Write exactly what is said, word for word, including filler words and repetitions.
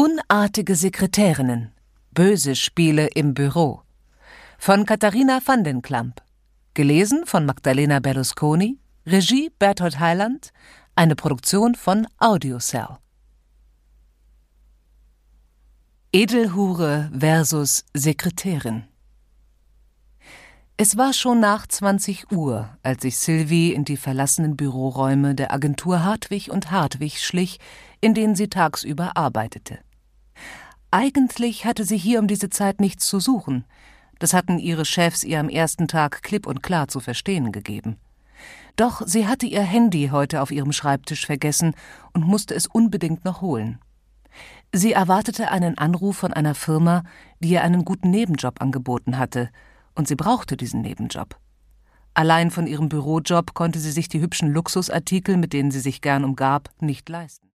Unartige Sekretärinnen. Böse Spiele im Büro. Von Katharina van den Klamp. Gelesen von Magdalena Berlusconi. Regie Berthold Heiland. Eine Produktion von Audiocell. Edelhure versus Sekretärin. Es war schon nach zwanzig Uhr, als sich Sylvie in die verlassenen Büroräume der Agentur Hartwig und Hartwig schlich, in denen sie tagsüber arbeitete. Eigentlich hatte sie hier um diese Zeit nichts zu suchen. Das hatten ihre Chefs ihr am ersten Tag klipp und klar zu verstehen gegeben. Doch sie hatte ihr Handy heute auf ihrem Schreibtisch vergessen und musste es unbedingt noch holen. Sie erwartete einen Anruf von einer Firma, die ihr einen guten Nebenjob angeboten hatte, und sie brauchte diesen Nebenjob. Allein von ihrem Bürojob konnte sie sich die hübschen Luxusartikel, mit denen sie sich gern umgab, nicht leisten.